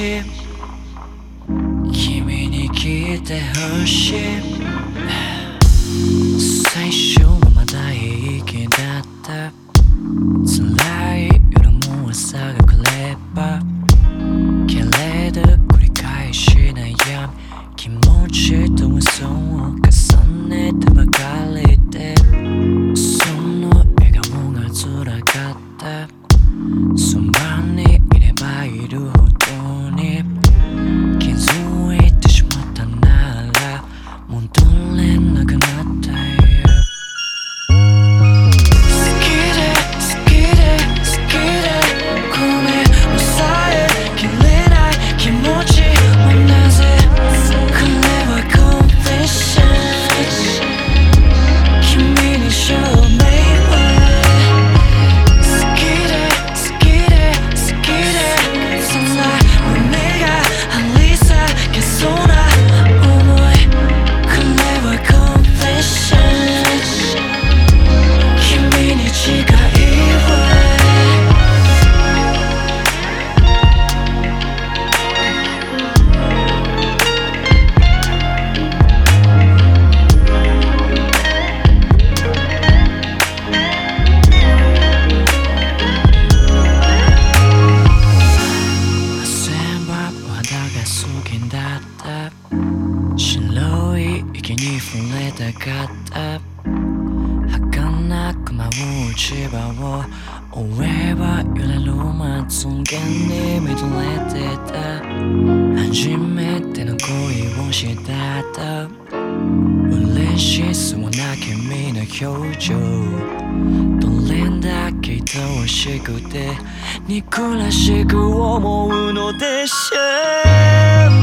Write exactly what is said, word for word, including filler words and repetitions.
しい君に聞いてほしい最初はまだ平気だった辛い夜も朝が来ればけれど繰り返し悩む気持ちと嘘を重ねてばかりでその笑顔が辛かったそばにいればいるほどに気づいてしまったなら戻れなくなったよ白い息に触れたかった儚く舞う落ち葉を追えば揺れるまつげに見とれてた初めての恋をしたと嬉しそうな君の表情どれだけ愛おしくて憎らしく思うのでしょう